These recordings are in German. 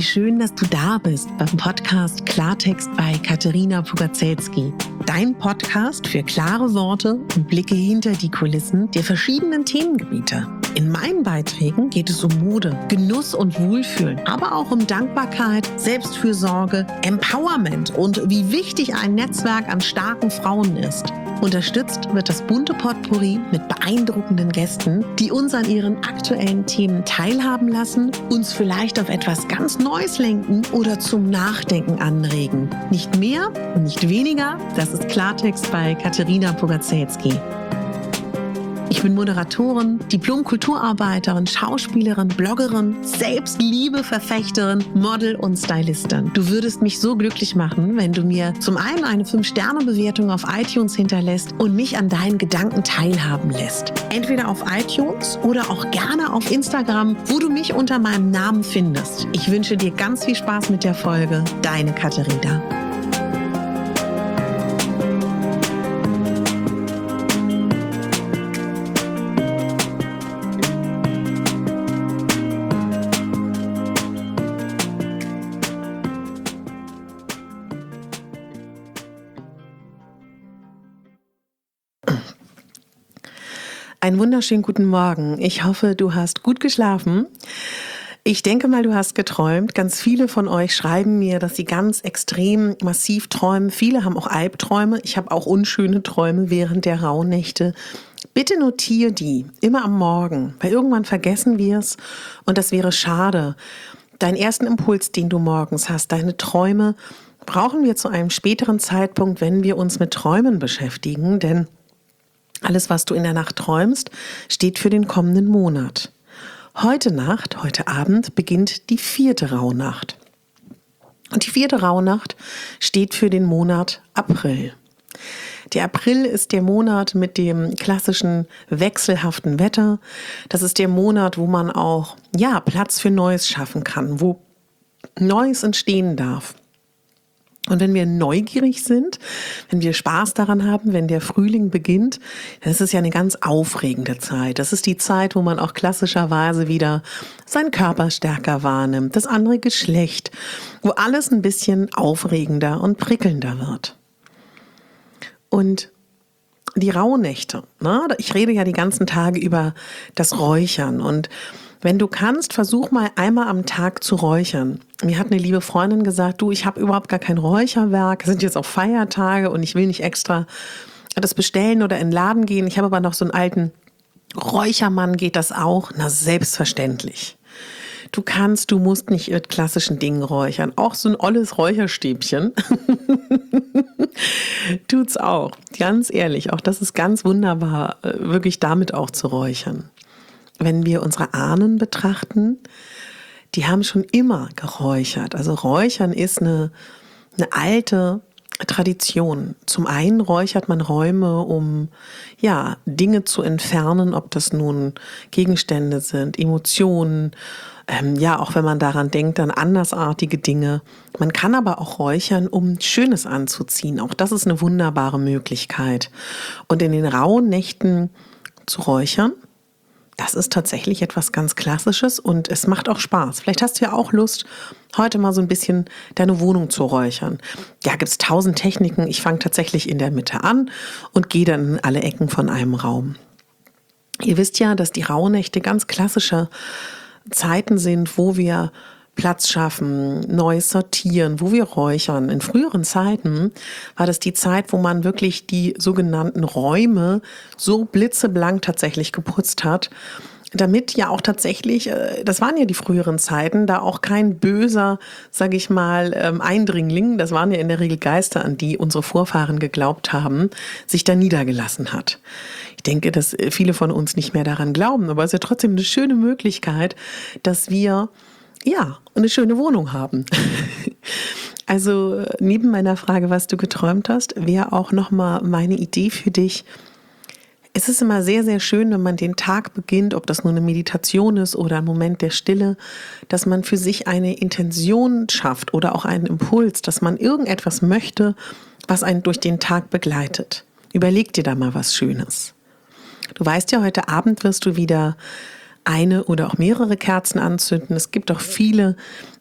Wie schön, dass du da bist beim Podcast Klartext bei Katerina Pugacelski. Dein Podcast für klare Worte und Blicke hinter die Kulissen der verschiedenen Themengebiete. In meinen Beiträgen geht es um Mode, Genuss und Wohlfühlen, aber auch um Dankbarkeit, Selbstfürsorge, Empowerment und wie wichtig ein Netzwerk an starken Frauen ist. Unterstützt wird das bunte Potpourri mit beeindruckenden Gästen, die uns an ihren aktuellen Themen teilhaben lassen, uns vielleicht auf etwas ganz Neues lenken oder zum Nachdenken anregen. Nicht mehr und nicht weniger, das ist Klartext bei Katerina Pugacelski. Ich bin Moderatorin, Diplom-Kulturarbeiterin, Schauspielerin, Bloggerin, Selbstliebe-Verfechterin, Model und Stylistin. Du würdest mich so glücklich machen, wenn du mir zum einen eine 5-Sterne-Bewertung auf iTunes hinterlässt und mich an deinen Gedanken teilhaben lässt. Entweder auf iTunes oder auch gerne auf Instagram, wo du mich unter meinem Namen findest. Ich wünsche dir ganz viel Spaß mit der Folge. Deine Katerina. Einen wunderschönen guten Morgen. Ich hoffe, du hast gut geschlafen. Ich denke mal, du hast geträumt. Ganz viele von euch schreiben mir, dass sie ganz extrem massiv träumen. Viele haben auch Albträume. Ich habe auch unschöne Träume während der Rauhnächte. Bitte notiere die immer am Morgen, weil irgendwann vergessen wir es und das wäre schade. Deinen ersten Impuls, den du morgens hast, deine Träume, brauchen wir zu einem späteren Zeitpunkt, wenn wir uns mit Träumen beschäftigen, denn alles, was du in der Nacht träumst, steht für den kommenden Monat. Heute Abend beginnt die 4. Rauhnacht. Und die 4. Rauhnacht steht für den Monat April. Der April ist der Monat mit dem klassischen wechselhaften Wetter. Das ist der Monat, wo man auch Platz für Neues schaffen kann, wo Neues entstehen darf. Und wenn wir neugierig sind, wenn wir Spaß daran haben, wenn der Frühling beginnt, dann ist es ja eine ganz aufregende Zeit. Das ist die Zeit, wo man auch klassischerweise wieder seinen Körper stärker wahrnimmt, das andere Geschlecht, wo alles ein bisschen aufregender und prickelnder wird. Und die Rauhnächte, ich rede ja die ganzen Tage über das Räuchern und wenn du kannst, versuch mal einmal am Tag zu räuchern. Mir hat eine liebe Freundin gesagt, ich habe überhaupt gar kein Räucherwerk, es sind jetzt auch Feiertage und ich will nicht extra das bestellen oder in den Laden gehen. Ich habe aber noch so einen alten Räuchermann, geht das auch? Na, selbstverständlich. Du musst nicht mit klassischen Dingen räuchern. Auch so ein olles Räucherstäbchen tut's auch. Ganz ehrlich, auch das ist ganz wunderbar, wirklich damit auch zu räuchern. Wenn wir unsere Ahnen betrachten, die haben schon immer geräuchert. Also Räuchern ist eine alte Tradition. Zum einen räuchert man Räume, um Dinge zu entfernen, ob das nun Gegenstände sind, Emotionen, auch wenn man daran denkt, an andersartige Dinge. Man kann aber auch räuchern, um Schönes anzuziehen. Auch das ist eine wunderbare Möglichkeit. Und in den rauen Nächten zu räuchern, das ist tatsächlich etwas ganz Klassisches und es macht auch Spaß. Vielleicht hast du ja auch Lust, heute mal so ein bisschen deine Wohnung zu räuchern. Ja, gibt es 1000 Techniken. Ich fange tatsächlich in der Mitte an und gehe dann in alle Ecken von einem Raum. Ihr wisst ja, dass die Rauhnächte ganz klassische Zeiten sind, wo wir Platz schaffen, Neues sortieren, wo wir räuchern. In früheren Zeiten war das die Zeit, wo man wirklich die sogenannten Räume so blitzeblank tatsächlich geputzt hat, damit ja auch tatsächlich, das waren ja die früheren Zeiten, da auch kein böser, sage ich mal, Eindringling, das waren ja in der Regel Geister, an die unsere Vorfahren geglaubt haben, sich da niedergelassen hat. Ich denke, dass viele von uns nicht mehr daran glauben, aber es ist ja trotzdem eine schöne Möglichkeit, dass wir eine schöne Wohnung haben. Also neben meiner Frage, was du geträumt hast, wäre auch nochmal meine Idee für dich. Es ist immer sehr, sehr schön, wenn man den Tag beginnt, ob das nur eine Meditation ist oder ein Moment der Stille, dass man für sich eine Intention schafft oder auch einen Impuls, dass man irgendetwas möchte, was einen durch den Tag begleitet. Überleg dir da mal was Schönes. Du weißt ja, heute Abend wirst du wieder eine oder auch mehrere Kerzen anzünden. Es gibt auch viele,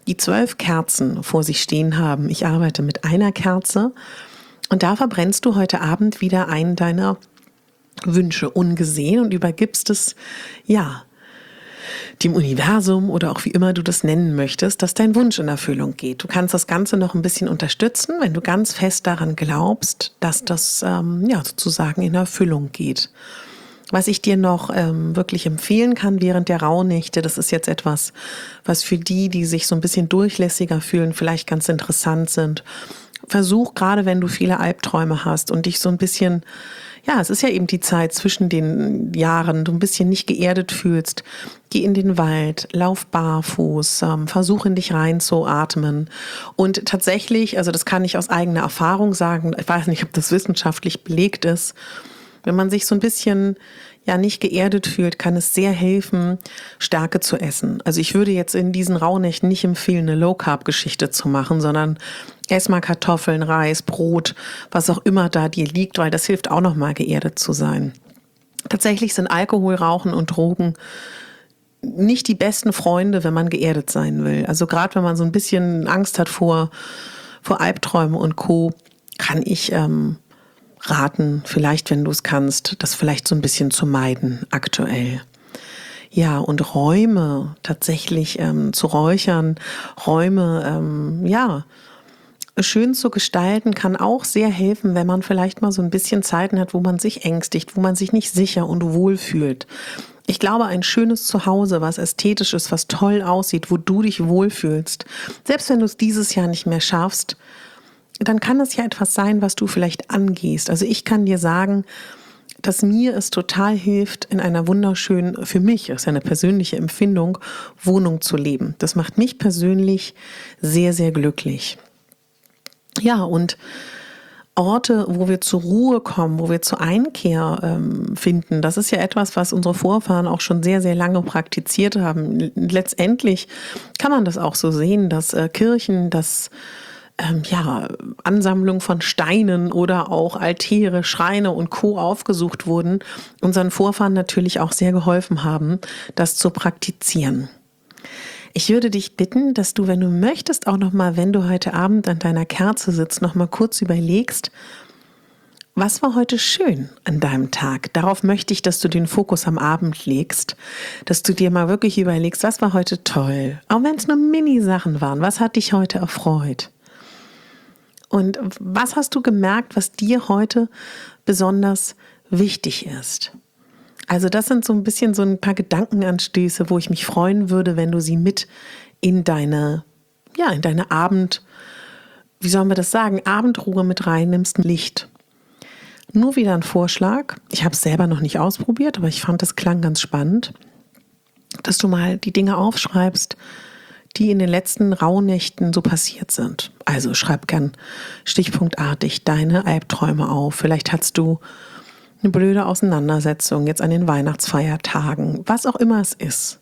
die 12 Kerzen vor sich stehen haben. Ich arbeite mit einer Kerze und da verbrennst du heute Abend wieder einen deiner Wünsche ungesehen und übergibst es, ja, dem Universum oder auch wie immer du das nennen möchtest, dass dein Wunsch in Erfüllung geht. Du kannst das Ganze noch ein bisschen unterstützen, wenn du ganz fest daran glaubst, dass das sozusagen in Erfüllung geht. Was ich dir noch wirklich empfehlen kann während der Rauhnächte, das ist jetzt etwas, was für die sich so ein bisschen durchlässiger fühlen, vielleicht ganz interessant sind. Versuch, gerade wenn du viele Albträume hast und dich so ein bisschen, es ist ja eben die Zeit zwischen den Jahren, du ein bisschen nicht geerdet fühlst, geh in den Wald, lauf barfuß, versuch in dich reinzuatmen. Und tatsächlich, also das kann ich aus eigener Erfahrung sagen, ich weiß nicht, ob das wissenschaftlich belegt ist, wenn man sich so ein bisschen nicht geerdet fühlt, kann es sehr helfen, Stärke zu essen. Also ich würde jetzt in diesen Rauhnächten nicht empfehlen, eine Low-Carb-Geschichte zu machen, sondern ess mal Kartoffeln, Reis, Brot, was auch immer da dir liegt, weil das hilft auch nochmal geerdet zu sein. Tatsächlich sind Alkohol, Rauchen und Drogen nicht die besten Freunde, wenn man geerdet sein will. Also gerade wenn man so ein bisschen Angst hat vor Albträumen und Co., kann ich raten, vielleicht, wenn du es kannst, das vielleicht so ein bisschen zu meiden aktuell. Ja, und Räume tatsächlich zu räuchern, Räume, schön zu gestalten, kann auch sehr helfen, wenn man vielleicht mal so ein bisschen Zeiten hat, wo man sich ängstigt, wo man sich nicht sicher und wohl fühlt. Ich glaube, ein schönes Zuhause, was ästhetisch ist, was toll aussieht, wo du dich wohlfühlst, selbst wenn du es dieses Jahr nicht mehr schaffst, dann kann es ja etwas sein, was du vielleicht angehst. Also ich kann dir sagen, dass mir es total hilft, in einer wunderschönen, für mich, das ist ja eine persönliche Empfindung, Wohnung zu leben. Das macht mich persönlich sehr, sehr glücklich. Ja, und Orte, wo wir zur Ruhe kommen, wo wir zur Einkehr finden, das ist ja etwas, was unsere Vorfahren auch schon sehr, sehr lange praktiziert haben. Letztendlich kann man das auch so sehen, dass Kirchen, Ansammlung von Steinen oder auch Altäre, Schreine und Co. aufgesucht wurden, unseren Vorfahren natürlich auch sehr geholfen haben, das zu praktizieren. Ich würde dich bitten, dass du, wenn du möchtest, auch nochmal, wenn du heute Abend an deiner Kerze sitzt, nochmal kurz überlegst, was war heute schön an deinem Tag? Darauf möchte ich, dass du den Fokus am Abend legst, dass du dir mal wirklich überlegst, was war heute toll? Auch wenn es nur Mini-Sachen waren, was hat dich heute erfreut? Und was hast du gemerkt, was dir heute besonders wichtig ist? Also das sind so ein bisschen so ein paar Gedankenanstöße, wo ich mich freuen würde, wenn du sie mit in deine Abendruhe mit reinnimmst, Licht. Nur wieder ein Vorschlag. Ich habe es selber noch nicht ausprobiert, aber ich fand, das klang ganz spannend, dass du mal die Dinge aufschreibst, die in den letzten Rauhnächten so passiert sind. Also schreib gern stichpunktartig deine Albträume auf. Vielleicht hattest du eine blöde Auseinandersetzung jetzt an den Weihnachtsfeiertagen, was auch immer es ist.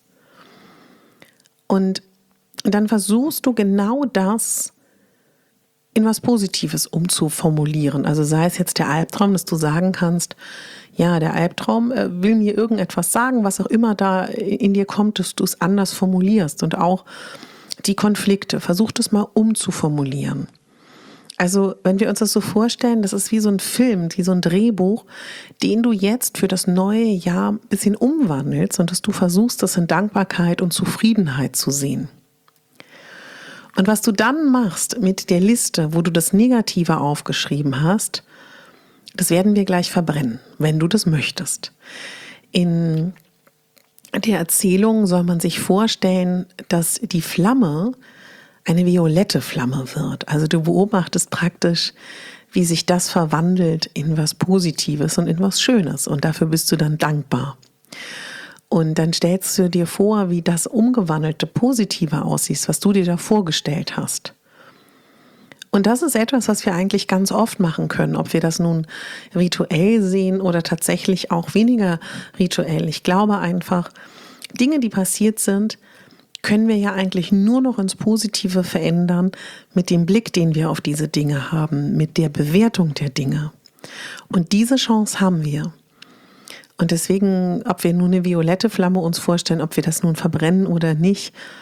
Und dann versuchst du genau das in was Positives umzuformulieren. Also sei es jetzt der Albtraum, dass du sagen kannst, ja, der Albtraum will mir irgendetwas sagen, was auch immer da in dir kommt, dass du es anders formulierst. Und auch die Konflikte, versuch das mal umzuformulieren. Also wenn wir uns das so vorstellen, das ist wie so ein Film, wie so ein Drehbuch, den du jetzt für das neue Jahr ein bisschen umwandelst und dass du versuchst, das in Dankbarkeit und Zufriedenheit zu sehen. Und was du dann machst mit der Liste, wo du das Negative aufgeschrieben hast, das werden wir gleich verbrennen, wenn du das möchtest. In der Erzählung soll man sich vorstellen, dass die Flamme eine violette Flamme wird. Also du beobachtest praktisch, wie sich das verwandelt in was Positives und in was Schönes. Und dafür bist du dann dankbar. Und dann stellst du dir vor, wie das umgewandelte Positive aussieht, was du dir da vorgestellt hast. Und das ist etwas, was wir eigentlich ganz oft machen können, ob wir das nun rituell sehen oder tatsächlich auch weniger rituell. Ich glaube einfach, Dinge, die passiert sind, können wir ja eigentlich nur noch ins Positive verändern mit dem Blick, den wir auf diese Dinge haben, mit der Bewertung der Dinge. Und diese Chance haben wir. Und deswegen, ob wir nun eine violette Flamme uns vorstellen, ob wir das nun verbrennen oder nicht,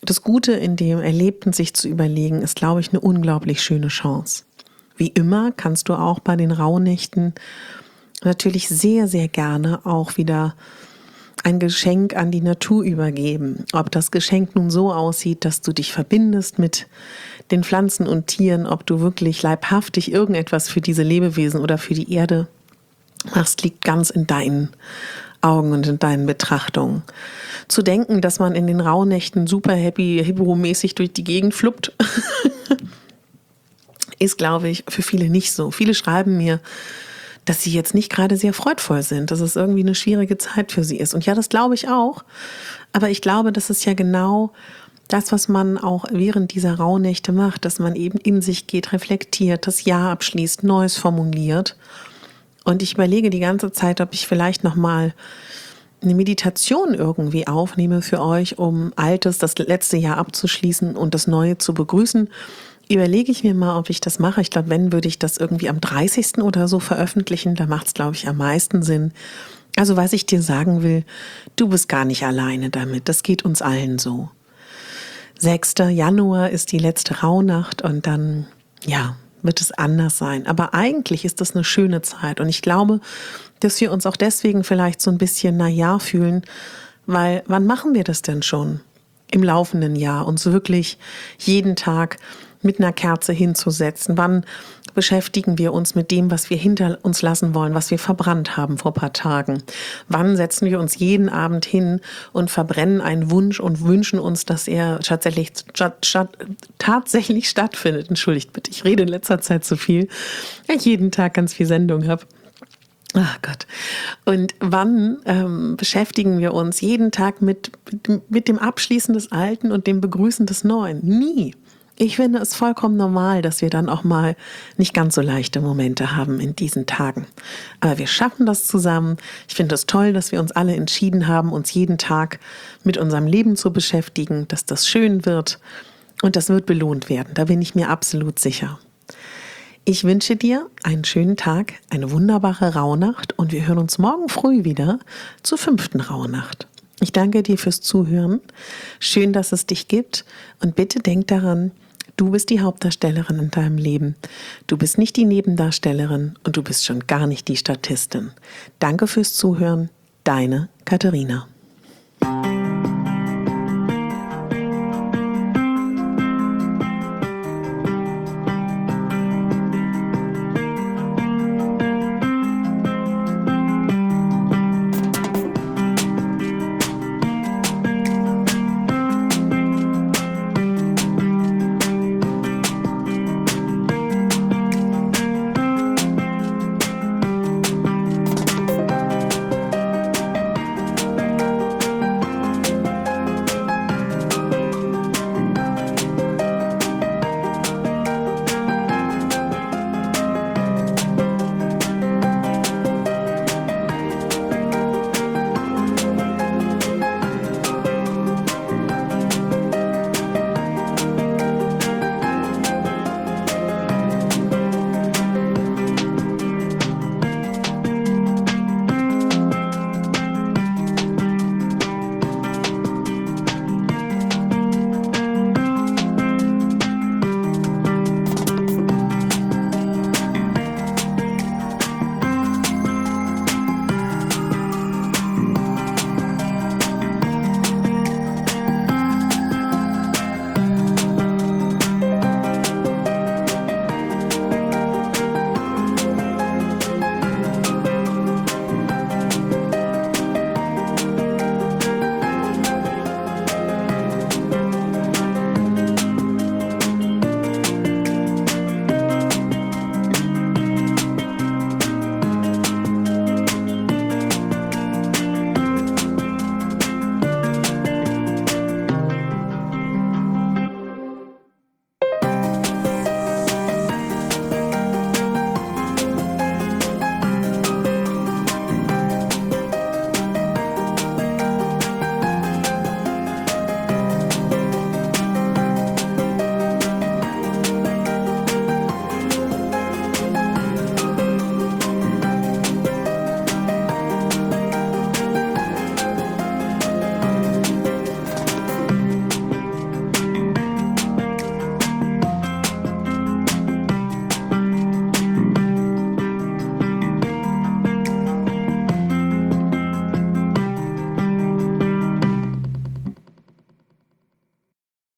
Das Gute in dem Erlebten sich zu überlegen, ist, glaube ich, eine unglaublich schöne Chance. Wie immer kannst du auch bei den Rauhnächten natürlich sehr, sehr gerne auch wieder ein Geschenk an die Natur übergeben. Ob das Geschenk nun so aussieht, dass du dich verbindest mit den Pflanzen und Tieren, ob du wirklich leibhaftig irgendetwas für diese Lebewesen oder für die Erde machst, liegt ganz in deinen Augen und in deinen Betrachtungen. Zu denken, dass man in den Rauhnächten super happy, hippo-mäßig durch die Gegend fluppt, ist, glaube ich, für viele nicht so. Viele schreiben mir, dass sie jetzt nicht gerade sehr freudvoll sind, dass es irgendwie eine schwierige Zeit für sie ist. Und ja, das glaube ich auch. Aber ich glaube, das ist ja genau das, was man auch während dieser Rauhnächte macht, dass man eben in sich geht, reflektiert, das Jahr abschließt, Neues formuliert. Und ich überlege die ganze Zeit, ob ich vielleicht nochmal eine Meditation irgendwie aufnehme für euch, um Altes, das letzte Jahr abzuschließen und das Neue zu begrüßen. Überlege ich mir mal, ob ich das mache. Ich glaube, wenn, würde ich das irgendwie am 30. oder so veröffentlichen. Da macht es, glaube ich, am meisten Sinn. Also was ich dir sagen will, du bist gar nicht alleine damit. Das geht uns allen so. 6. Januar ist die letzte Rauhnacht und dann, ja, wird es anders sein. Aber eigentlich ist das eine schöne Zeit. Und ich glaube, dass wir uns auch deswegen vielleicht so ein bisschen naja fühlen, weil wann machen wir das denn schon im laufenden Jahr, uns wirklich jeden Tag mit einer Kerze hinzusetzen? Wann beschäftigen wir uns mit dem, was wir hinter uns lassen wollen, was wir verbrannt haben vor ein paar Tagen? Wann setzen wir uns jeden Abend hin und verbrennen einen Wunsch und wünschen uns, dass er tatsächlich stattfindet? Entschuldigt bitte, ich rede in letzter Zeit zu viel, weil ich jeden Tag ganz viel Sendung habe. Ach Gott. Und wann beschäftigen wir uns jeden Tag mit dem Abschließen des Alten und dem Begrüßen des Neuen? Nie. Ich finde es vollkommen normal, dass wir dann auch mal nicht ganz so leichte Momente haben in diesen Tagen. Aber wir schaffen das zusammen. Ich finde es toll, dass wir uns alle entschieden haben, uns jeden Tag mit unserem Leben zu beschäftigen, dass das schön wird und das wird belohnt werden. Da bin ich mir absolut sicher. Ich wünsche dir einen schönen Tag, eine wunderbare Rauhnacht und wir hören uns morgen früh wieder zur 5. Rauhnacht. Ich danke dir fürs Zuhören. Schön, dass es dich gibt und bitte denk daran, du bist die Hauptdarstellerin in deinem Leben. Du bist nicht die Nebendarstellerin und du bist schon gar nicht die Statistin. Danke fürs Zuhören. Deine Katharina.